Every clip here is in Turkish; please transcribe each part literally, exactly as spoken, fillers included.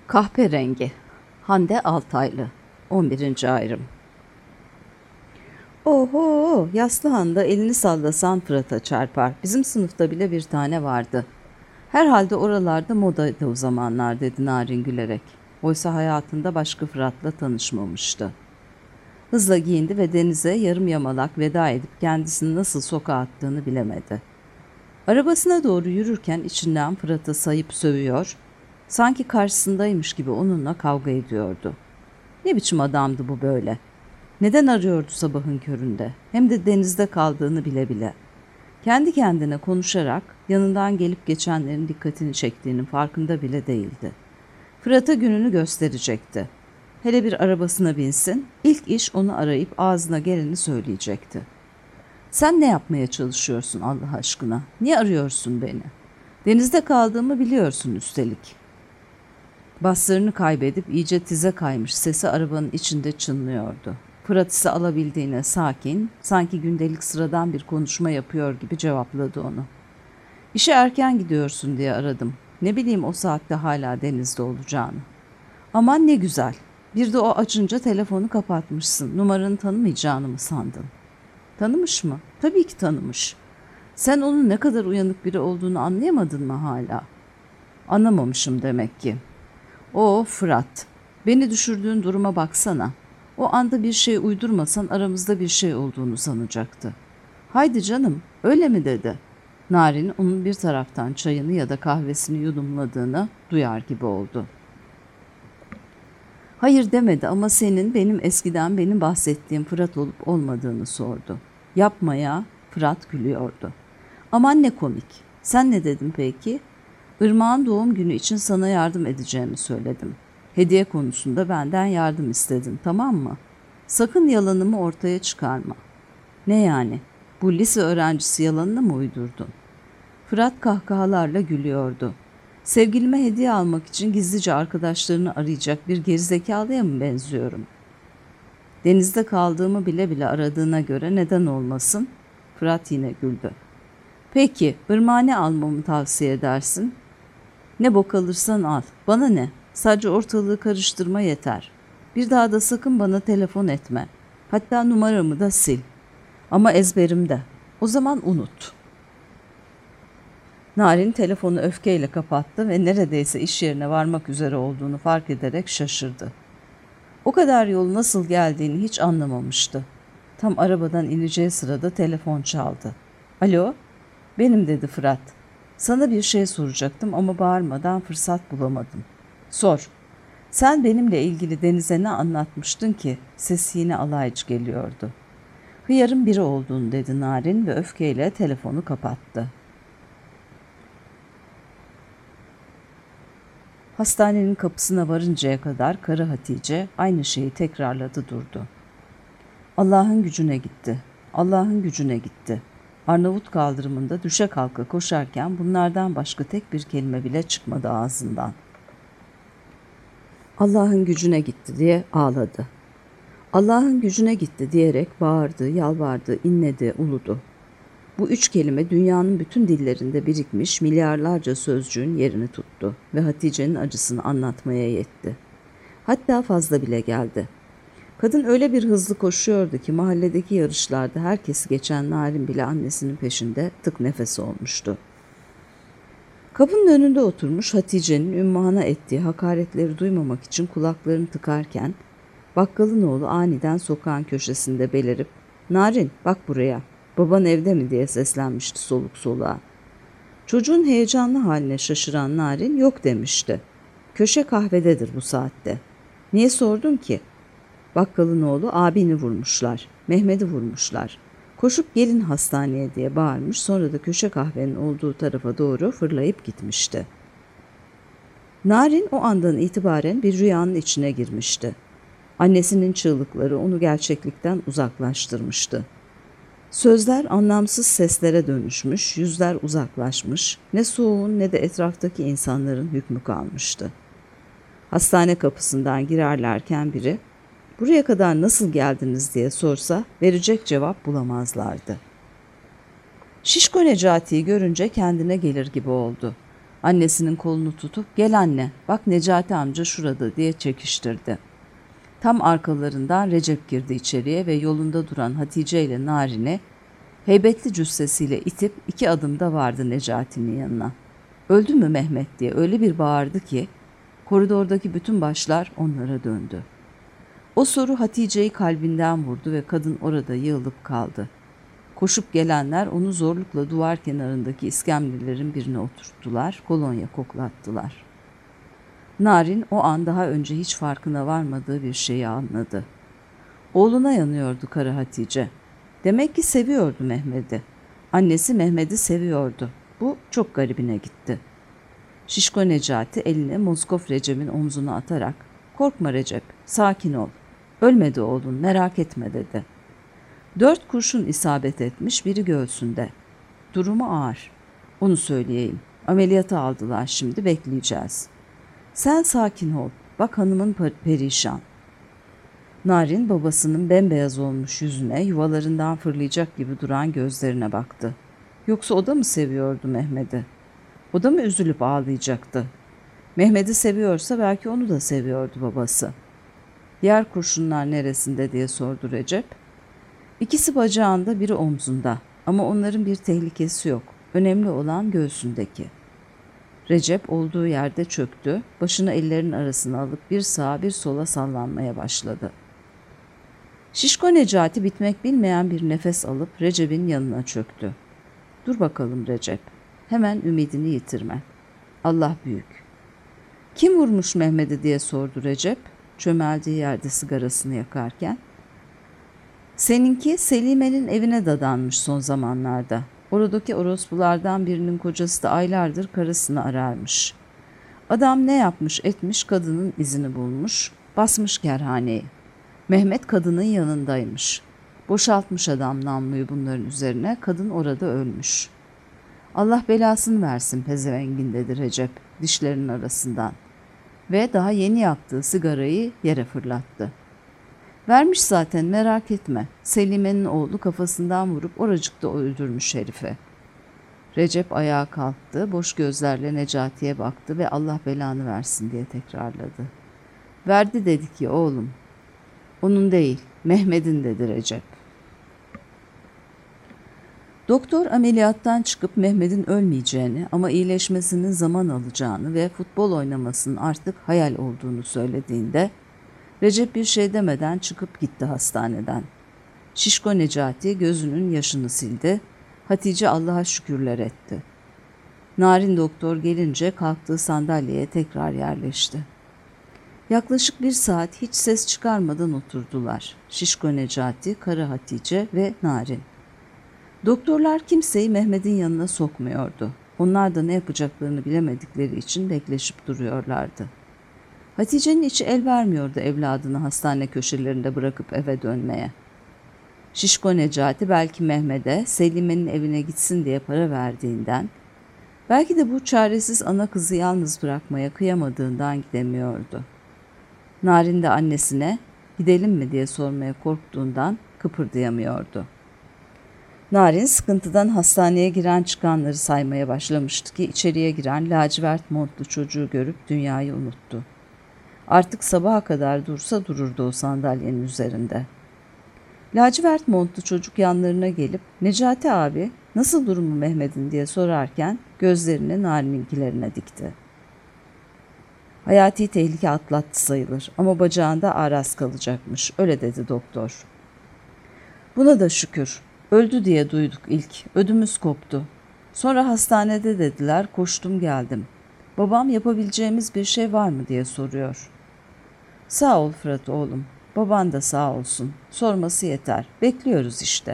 Kahperengi. Hande Altaylı. on birinci ayrım. Oho, yaslı Handa elini sallasan Fırat'a çarpar. Bizim sınıfta bile bir tane vardı. Herhalde oralarda modaydı o zamanlar, dedi Narin gülerek. Oysa hayatında başka Fırat'la tanışmamıştı. Hızla giyindi ve Deniz'e yarım yamalak veda edip kendisini nasıl sokağa attığını bilemedi. Arabasına doğru yürürken içinden Fırat'ı sayıp sövüyor, sanki karşısındaymış gibi onunla kavga ediyordu. Ne biçim adamdı bu böyle? Neden arıyordu sabahın köründe? Hem de denizde kaldığını bile bile. Kendi kendine konuşarak yanından gelip geçenlerin dikkatini çektiğinin farkında bile değildi. Fırat'a gününü gösterecekti. Hele bir arabasına binsin, ilk iş onu arayıp ağzına geleni söyleyecekti. Sen ne yapmaya çalışıyorsun Allah aşkına? Niye arıyorsun beni? Denizde kaldığımı biliyorsun üstelik. Baslarını kaybedip iyice tize kaymış sesi arabanın içinde çınlıyordu. Fırat ise alabildiğine sakin, sanki gündelik sıradan bir konuşma yapıyor gibi cevapladı onu. İşe erken gidiyorsun diye aradım. Ne bileyim o saatte hala denizde olacağını. Aman ne güzel. Bir de o açınca telefonu kapatmışsın. Numaranı tanımayacağını mı sandın? Tanımış mı? Tabii ki tanımış. Sen onun ne kadar uyanık biri olduğunu anlayamadın mı hala? Anlamamışım demek ki. O Fırat, beni düşürdüğün duruma baksana. O anda bir şey uydurmasan aramızda bir şey olduğunu sanacaktı. Haydi canım, öyle mi dedi. Narin onun bir taraftan çayını ya da kahvesini yudumladığını duyar gibi oldu. Hayır demedi ama senin benim eskiden benim bahsettiğim Fırat olup olmadığını sordu. Yapmaya, Fırat gülüyordu. Aman ne komik. Sen ne dedin peki? Irmak'ın doğum günü için sana yardım edeceğimi söyledim. Hediye konusunda benden yardım istedin, tamam mı? Sakın yalanımı ortaya çıkarma. Ne yani? Bu lise öğrencisi yalanını mı uydurdun? Fırat kahkahalarla gülüyordu. Sevgilime hediye almak için gizlice arkadaşlarını arayacak bir gerizekalıya mı benziyorum? Denizde kaldığımı bile bile aradığına göre neden olmasın? Fırat yine güldü. Peki, Irmak'a ne almamı tavsiye edersin? Ne bok alırsan al. Bana ne? Sadece ortalığı karıştırma yeter. Bir daha da sakın bana telefon etme. Hatta numaramı da sil. Ama ezberimde. O zaman unut. Narin telefonu öfkeyle kapattı ve neredeyse iş yerine varmak üzere olduğunu fark ederek şaşırdı. O kadar yol nasıl geldiğini hiç anlamamıştı. Tam arabadan ineceği sırada telefon çaldı. Alo, benim dedi Fırat. Sana bir şey soracaktım ama bağırmadan fırsat bulamadım. Sor. Sen benimle ilgili Deniz'e ne anlatmıştın ki? Sesi yine alaycı geliyordu. Hıyarın biri olduğunu dedi Narin ve öfkeyle telefonu kapattı. Hastanenin kapısına varıncaya kadar karı Hatice aynı şeyi tekrarladı durdu. Allah'ın gücüne gitti. Allah'ın gücüne gitti. Arnavut kaldırımında düşe kalka koşarken bunlardan başka tek bir kelime bile çıkmadı ağzından. Allah'ın gücüne gitti diye ağladı. Allah'ın gücüne gitti diyerek bağırdı, yalvardı, inledi, uludu. Bu üç kelime dünyanın bütün dillerinde birikmiş milyarlarca sözcüğün yerini tuttu ve Hatice'nin acısını anlatmaya yetti. Hatta fazla bile geldi. Kadın öyle bir hızlı koşuyordu ki mahalledeki yarışlarda herkesi geçen Narin bile annesinin peşinde tık nefesi olmuştu. Kapının önünde oturmuş Hatice'nin Ümmühan'a ettiği hakaretleri duymamak için kulaklarını tıkarken bakkalın oğlu aniden sokağın köşesinde belirip "Narin bak buraya, baban evde mi?" diye seslenmişti soluk soluğa. Çocuğun heyecanlı haline şaşıran Narin yok demişti. Köşe kahvededir bu saatte. Niye sordun ki? Bakkalın oğlu abini vurmuşlar, Mehmet'i vurmuşlar. Koşup gelin hastaneye diye bağırmış, sonra da köşe kahvenin olduğu tarafa doğru fırlayıp gitmişti. Narin o andan itibaren bir rüyanın içine girmişti. Annesinin çığlıkları onu gerçeklikten uzaklaştırmıştı. Sözler anlamsız seslere dönüşmüş, yüzler uzaklaşmış, ne soğuğun ne de etraftaki insanların hükmü kalmıştı. Hastane kapısından girerlerken biri, "Buraya kadar nasıl geldiniz?" diye sorsa verecek cevap bulamazlardı. Şişko Necati'yi görünce kendine gelir gibi oldu. Annesinin kolunu tutup gel anne bak Necati amca şurada diye çekiştirdi. Tam arkalarından Recep girdi içeriye ve yolunda duran Hatice ile Narin'i heybetli cüssesiyle itip iki adımda vardı Necati'nin yanına. Öldü mü Mehmet diye öyle bir bağırdı ki koridordaki bütün başlar onlara döndü. O soru Hatice'yi kalbinden vurdu ve kadın orada yığılıp kaldı. Koşup gelenler onu zorlukla duvar kenarındaki iskemlelerin birine oturttular, kolonya koklattılar. Narin o an daha önce hiç farkına varmadığı bir şeyi anladı. Oğluna yanıyordu karı Hatice. Demek ki seviyordu Mehmet'i. Annesi Mehmet'i seviyordu. Bu çok garibine gitti. Şişko Necati elini Moskov Recep'in omzuna atarak "Korkma Recep, sakin ol. Ölmedi oğlun, merak etme" dedi. Dört kurşun isabet etmiş, biri göğsünde. Durumu ağır. Onu söyleyeyim. Ameliyata aldılar şimdi, bekleyeceğiz. Sen sakin ol. Bak hanımın perişan. Narin babasının bembeyaz olmuş yüzüne, yuvalarından fırlayacak gibi duran gözlerine baktı. Yoksa o da mı seviyordu Mehmet'i? O da mı üzülüp ağlayacaktı? Mehmet'i seviyorsa belki onu da seviyordu babası. Diğer kurşunlar neresinde diye sordu Recep. İkisi bacağında, biri omzunda ama onların bir tehlikesi yok. Önemli olan göğsündeki. Recep olduğu yerde çöktü, başını ellerinin arasına alıp bir sağa bir sola sallanmaya başladı. Şişko Necati bitmek bilmeyen bir nefes alıp Recep'in yanına çöktü. Dur bakalım Recep, hemen ümidini yitirme. Allah büyük. Kim vurmuş Mehmet'i diye sordu Recep, çömeldiği yerde sigarasını yakarken. Seninki Selime'nin evine dadanmış son zamanlarda. Oradaki orospulardan birinin kocası da aylardır karısını ararmış. Adam ne yapmış etmiş kadının izini bulmuş, basmış kerhaneyi. Mehmet kadının yanındaymış. Boşaltmış adam namluyu bunların üzerine, kadın orada ölmüş. Allah belasını versin pezevengin dedi Recep dişlerinin arasından. Ve daha yeni yaktığı sigarayı yere fırlattı. Vermiş zaten merak etme. Selime'nin oğlu kafasından vurup oracıkta öldürmüş herifi. Recep ayağa kalktı, boş gözlerle Necati'ye baktı ve Allah belanı versin diye tekrarladı. Verdi dedi ki oğlum. Onun değil, Mehmet'in dedi Recep. Doktor ameliyattan çıkıp Mehmet'in ölmeyeceğini ama iyileşmesinin zaman alacağını ve futbol oynamasının artık hayal olduğunu söylediğinde Recep bir şey demeden çıkıp gitti hastaneden. Şişko Necati gözünün yaşını sildi. Hatice Allah'a şükürler etti. Narin doktor gelince kalktığı sandalyeye tekrar yerleşti. Yaklaşık bir saat hiç ses çıkarmadan oturdular. Şişko Necati, karı Hatice ve Narin. Doktorlar kimseyi Mehmet'in yanına sokmuyordu. Onlar da ne yapacaklarını bilemedikleri için bekleşip duruyorlardı. Hatice'nin içi el vermiyordu evladını hastane köşelerinde bırakıp eve dönmeye. Şişko Necati belki Mehmet'e Selime'nin evine gitsin diye para verdiğinden, belki de bu çaresiz ana kızı yalnız bırakmaya kıyamadığından gidemiyordu. Narin de annesine gidelim mi diye sormaya korktuğundan kıpırdayamıyordu. Narin sıkıntıdan hastaneye giren çıkanları saymaya başlamıştı ki içeriye giren lacivert montlu çocuğu görüp dünyayı unuttu. Artık sabaha kadar dursa dururdu o sandalyenin üzerinde. Lacivert montlu çocuk yanlarına gelip Necati abi nasıl durumu Mehmet'in diye sorarken gözlerini Narin'inkilerine dikti. Hayati tehlike atlattı sayılır ama bacağında araz kalacakmış, öyle dedi doktor. Buna da şükür, öldü diye duyduk ilk, ödümüz koptu. Sonra hastanede dediler, koştum geldim. Babam yapabileceğimiz bir şey var mı diye soruyor. Sağ ol Fırat oğlum, baban da sağ olsun, sorması yeter, bekliyoruz işte.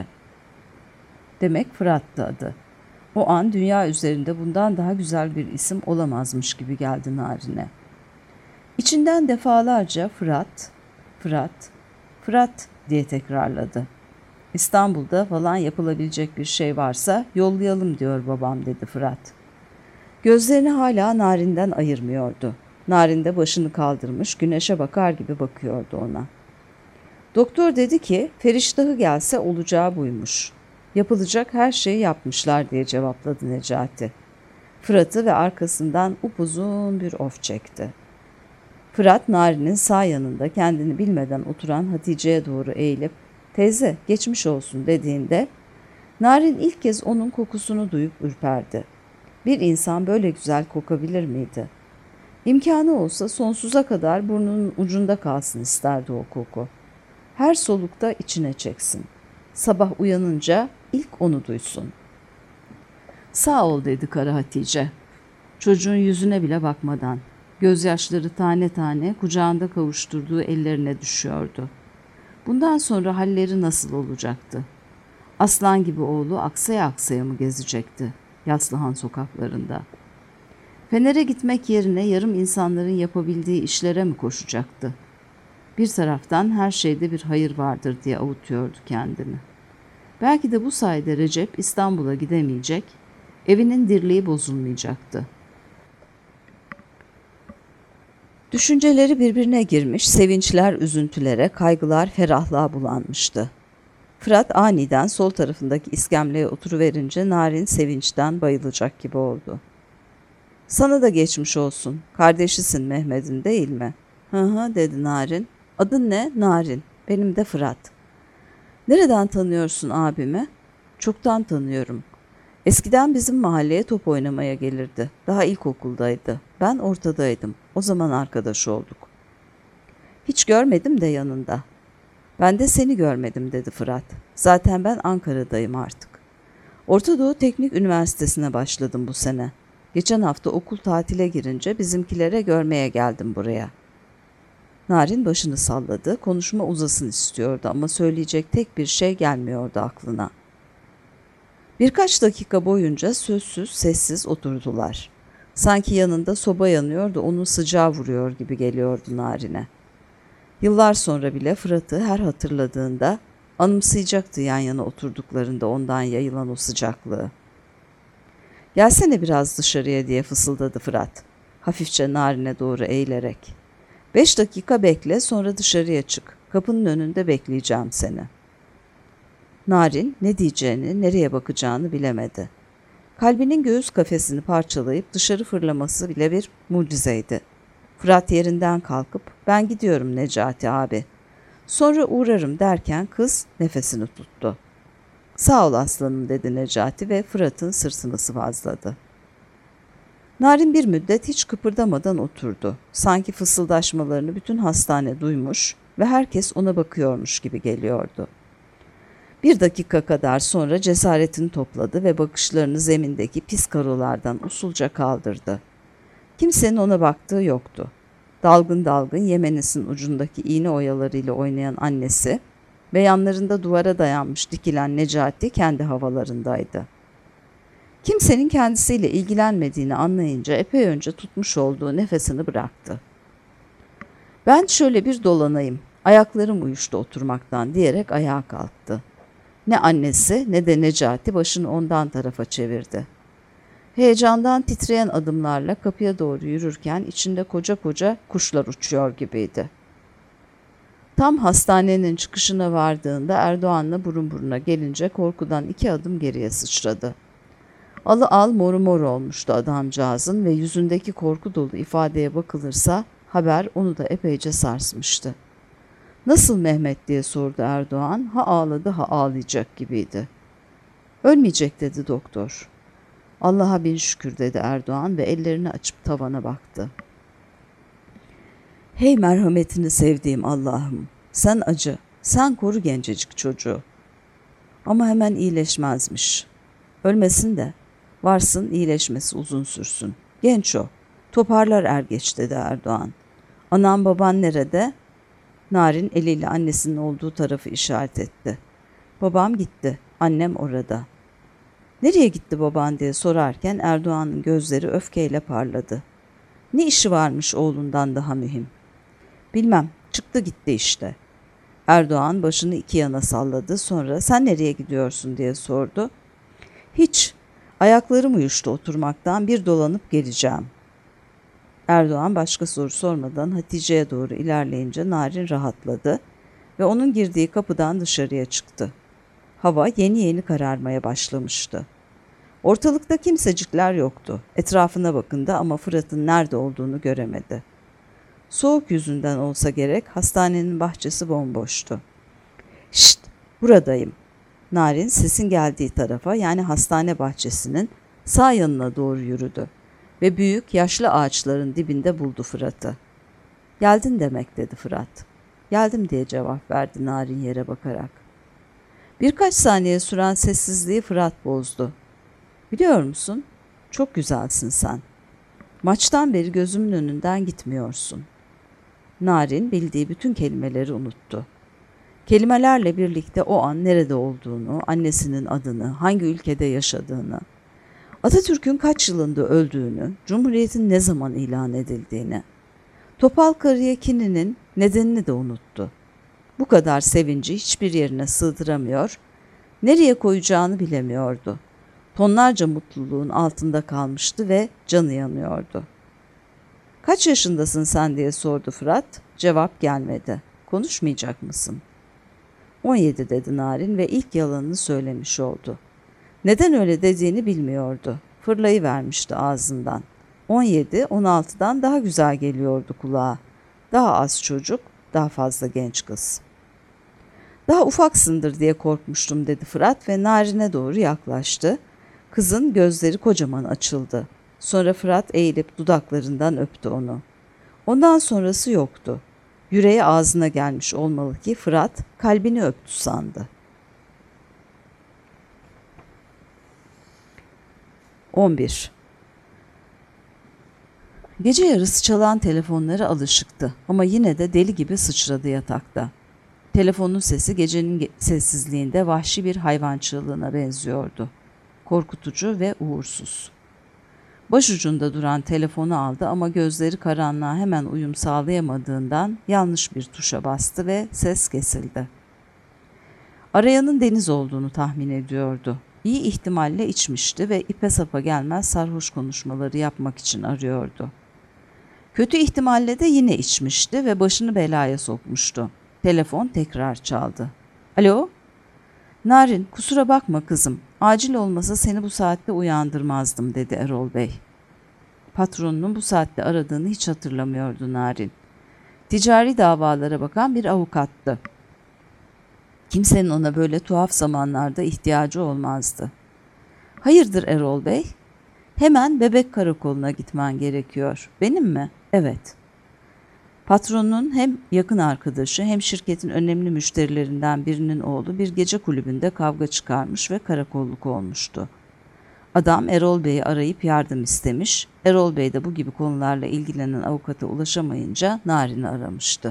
Demek Fırat'tı adı. O an dünya üzerinde bundan daha güzel bir isim olamazmış gibi geldi Narin'e. İçinden defalarca Fırat, Fırat, Fırat diye tekrarladı. İstanbul'da falan yapılabilecek bir şey varsa yollayalım diyor babam dedi Fırat. Gözlerini hala Narin'den ayırmıyordu. Narin de başını kaldırmış güneşe bakar gibi bakıyordu ona. Doktor dedi ki Feriştah'ı gelse olacağı buymuş. Yapılacak her şeyi yapmışlar diye cevapladı Necati. Fırat'ı ve arkasından upuzun bir of çekti. Fırat, Narin'in sağ yanında kendini bilmeden oturan Hatice'ye doğru eğilip "Teyze, geçmiş olsun" dediğinde Narin ilk kez onun kokusunu duyup ürperdi. Bir insan böyle güzel kokabilir miydi? İmkanı olsa sonsuza kadar burnunun ucunda kalsın isterdi o koku. Her solukta içine çeksin. Sabah uyanınca ilk onu duysun. "Sağ ol" dedi Kara Hatice. Çocuğun yüzüne bile bakmadan. Gözyaşları tane tane kucağında kavuşturduğu ellerine düşüyordu. Bundan sonra halleri nasıl olacaktı? Aslan gibi oğlu aksaya aksaya mı gezecekti Yaslıhan sokaklarında? Fener'e gitmek yerine yarım insanların yapabildiği işlere mi koşacaktı? Bir taraftan her şeyde bir hayır vardır diye avutuyordu kendini. Belki de bu sayede Recep İstanbul'a gidemeyecek, evinin dirliği bozulmayacaktı. Düşünceleri birbirine girmiş, sevinçler üzüntülere, kaygılar ferahlığa bulanmıştı. Fırat aniden sol tarafındaki iskemleye oturuverince Narin sevinçten bayılacak gibi oldu. "Sana da geçmiş olsun. Kardeşisin Mehmet'in, değil mi?" "Hı hı" dedi Narin. "Adın ne?" "Narin. Benim de Fırat." "Nereden tanıyorsun abimi?" "Çoktan tanıyorum. Eskiden bizim mahalleye top oynamaya gelirdi. Daha ilkokuldaydı. Ben ortadaydım. O zaman arkadaş olduk." "Hiç görmedim de yanında." "Ben de seni görmedim" dedi Fırat. "Zaten ben Ankara'dayım artık. Orta Doğu Teknik Üniversitesi'ne başladım bu sene. Geçen hafta okul tatile girince bizimkilere görmeye geldim buraya." Narin başını salladı. Konuşma uzasın istiyordu ama söyleyecek tek bir şey gelmiyordu aklına. Birkaç dakika boyunca sözsüz, sessiz oturdular. Sanki yanında soba yanıyor da onun sıcağı vuruyor gibi geliyordu Narin'e. Yıllar sonra bile Fırat'ı her hatırladığında anımsayacaktı yan yana oturduklarında ondan yayılan o sıcaklığı. "Gelsene biraz dışarıya" diye fısıldadı Fırat, hafifçe Narin'e doğru eğilerek. "Beş dakika bekle, sonra dışarıya çık. Kapının önünde bekleyeceğim seni." Narin ne diyeceğini, nereye bakacağını bilemedi. Kalbinin göğüs kafesini parçalayıp dışarı fırlaması bile bir mucizeydi. Fırat yerinden kalkıp "Ben gidiyorum Necati abi. Sonra uğrarım" derken kız nefesini tuttu. "Sağ ol aslanım" dedi Necati ve Fırat'ın sırtını sıvazladı. Narin bir müddet hiç kıpırdamadan oturdu. Sanki fısıldaşmalarını bütün hastane duymuş ve herkes ona bakıyormuş gibi geliyordu. Bir dakika kadar sonra cesaretini topladı ve bakışlarını zemindeki pis karolardan usulca kaldırdı. Kimsenin ona baktığı yoktu. Dalgın dalgın Yemenis'in ucundaki iğne oyalarıyla oynayan annesi ve yanlarında duvara dayanmış dikilen Necati kendi havalarındaydı. Kimsenin kendisiyle ilgilenmediğini anlayınca epey önce tutmuş olduğu nefesini bıraktı. "Ben şöyle bir dolanayım, ayaklarım uyuştu oturmaktan" diyerek ayağa kalktı. Ne annesi ne de Necati başını ondan tarafa çevirdi. Heyecandan titreyen adımlarla kapıya doğru yürürken içinde koca koca kuşlar uçuyor gibiydi. Tam hastanenin çıkışına vardığında Erdoğan'la burun buruna gelince korkudan iki adım geriye sıçradı. Alı al moru mor olmuştu adamcağızın ve yüzündeki korku dolu ifadeye bakılırsa haber onu da epeyce sarsmıştı. "Nasıl Mehmet?" diye sordu Erdoğan. Ha ağladı ha ağlayacak gibiydi. "Ölmeyecek" dedi doktor. "Allah'a bin şükür" dedi Erdoğan ve ellerini açıp tavana baktı. "Hey merhametini sevdiğim Allah'ım, sen acı, sen koru gencecik çocuğu." Ama hemen iyileşmezmiş. "Ölmesin de varsın iyileşmesi uzun sürsün. Genç o, toparlar er geç" dedi Erdoğan. "Anam baban nerede?" Narin eliyle annesinin olduğu tarafı işaret etti. "Babam gitti, annem orada." "Nereye gitti baban?" diye sorarken Erdoğan'ın gözleri öfkeyle parladı. Ne işi varmış oğlundan daha mühim? "Bilmem, çıktı gitti işte." Erdoğan başını iki yana salladı, sonra "Sen nereye gidiyorsun?" diye sordu. "Hiç, ayaklarım uyuştu oturmaktan, bir dolanıp geleceğim." Erdoğan başka soru sormadan Hatice'ye doğru ilerleyince Narin rahatladı ve onun girdiği kapıdan dışarıya çıktı. Hava yeni yeni kararmaya başlamıştı. Ortalıkta kimsecikler yoktu. Etrafına bakındı ama Fırat'ın nerede olduğunu göremedi. Soğuk yüzünden olsa gerek hastanenin bahçesi bomboştu. "Şşt, buradayım." Narin sesin geldiği tarafa, yani hastane bahçesinin sağ yanına doğru yürüdü ve büyük yaşlı ağaçların dibinde buldu Fırat'ı. "Geldin demek," dedi Fırat. "Geldim," diye cevap verdi Narin yere bakarak. Birkaç saniye süren sessizliği Fırat bozdu. "Biliyor musun? Çok güzelsin sen. Maçtan beri gözümün önünden gitmiyorsun." Narin bildiği bütün kelimeleri unuttu. Kelimelerle birlikte o an nerede olduğunu, annesinin adını, hangi ülkede yaşadığını, Atatürk'ün kaç yılında öldüğünü, Cumhuriyet'in ne zaman ilan edildiğini, Topal Karı'ya kininin nedenini de unuttu. Bu kadar sevinci hiçbir yerine sığdıramıyor, nereye koyacağını bilemiyordu. Tonlarca mutluluğun altında kalmıştı ve canı yanıyordu. "Kaç yaşındasın sen?" diye sordu Fırat. Cevap gelmedi. "Konuşmayacak mısın?" on yedi dedi Narin ve ilk yalanını söylemiş oldu. Neden öyle dediğini bilmiyordu. Fırlayıvermişti ağzından. on yedi, on altıdan daha güzel geliyordu kulağa. Daha az çocuk, daha fazla genç kız. "Daha ufaksındır diye korkmuştum," dedi Fırat ve Narin'e doğru yaklaştı. Kızın gözleri kocaman açıldı. Sonra Fırat eğilip dudaklarından öptü onu. Ondan sonrası yoktu. Yüreği ağzına gelmiş olmalı ki Fırat kalbini öptü sandı. on bir. Gece yarısı çalan telefonlara alışıktı ama yine de deli gibi sıçradı yatakta. Telefonun sesi gecenin sessizliğinde vahşi bir hayvan çığlığına benziyordu. Korkutucu ve uğursuz. Başucunda duran telefonu aldı ama gözleri karanlığa hemen uyum sağlayamadığından yanlış bir tuşa bastı ve ses kesildi. Arayanın Deniz olduğunu tahmin ediyordu. İyi ihtimalle içmişti ve ipe sapa gelmez sarhoş konuşmaları yapmak için arıyordu. Kötü ihtimalle de yine içmişti ve başını belaya sokmuştu. Telefon tekrar çaldı. "Alo?" "Narin, kusura bakma kızım. Acil olmasa seni bu saatte uyandırmazdım," dedi Erol Bey. Patronunun bu saatte aradığını hiç hatırlamıyordu Narin. Ticari davalara bakan bir avukattı. Kimsenin ona böyle tuhaf zamanlarda ihtiyacı olmazdı. "Hayırdır Erol Bey?" "Hemen Bebek Karakolu'na gitmen gerekiyor." "Benim mi?" "Evet." Patronun hem yakın arkadaşı hem şirketin önemli müşterilerinden birinin oğlu bir gece kulübünde kavga çıkarmış ve karakolluk olmuştu. Adam Erol Bey'i arayıp yardım istemiş. Erol Bey de bu gibi konularla ilgilenen avukata ulaşamayınca Narin'i aramıştı.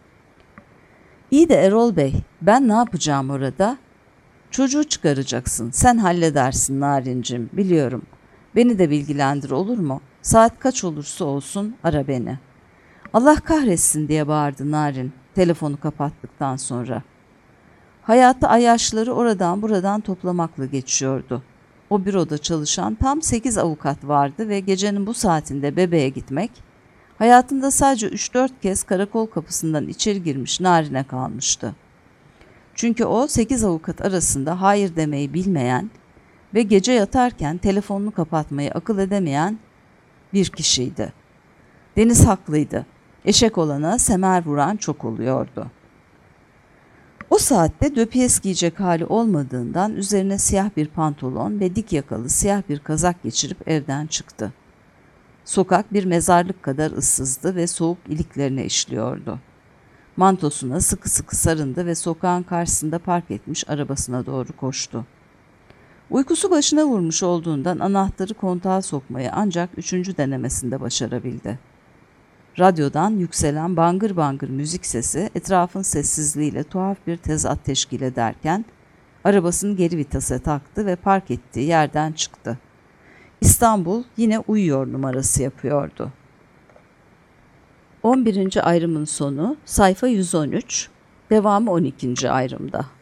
"İyi de Erol Bey, ben ne yapacağım orada?" "Çocuğu çıkaracaksın. Sen halledersin Narincim, biliyorum. Beni de bilgilendir, olur mu? Saat kaç olursa olsun ara beni." "Allah kahretsin," diye bağırdı Narin telefonu kapattıktan sonra. Hayatı ayyaşları oradan buradan toplamakla geçiyordu. O büroda çalışan tam sekiz avukat vardı ve gecenin bu saatinde bebeğe gitmek, hayatında sadece üç dört kez karakol kapısından içeri girmiş Narin'e kalmıştı. Çünkü o sekiz avukat arasında hayır demeyi bilmeyen ve gece yatarken telefonunu kapatmayı akıl edemeyen bir kişiydi. Deniz haklıydı. Eşek olana semer vuran çok oluyordu. O saatte döpiyes giyecek hali olmadığından üzerine siyah bir pantolon ve dik yakalı siyah bir kazak geçirip evden çıktı. Sokak bir mezarlık kadar ıssızdı ve soğuk iliklerine işliyordu. Mantosuna sıkı sıkı sarındı ve sokağın karşısında park etmiş arabasına doğru koştu. Uykusu başına vurmuş olduğundan anahtarı kontağa sokmayı ancak üçüncü denemesinde başarabildi. Radyodan yükselen bangır bangır müzik sesi etrafın sessizliğiyle tuhaf bir tezat teşkil ederken arabasını geri vitese taktı ve park ettiği yerden çıktı. İstanbul yine uyuyor numarası yapıyordu. on birinci ayrımın sonu sayfa yüz on üç, devamı on ikinci ayrımda.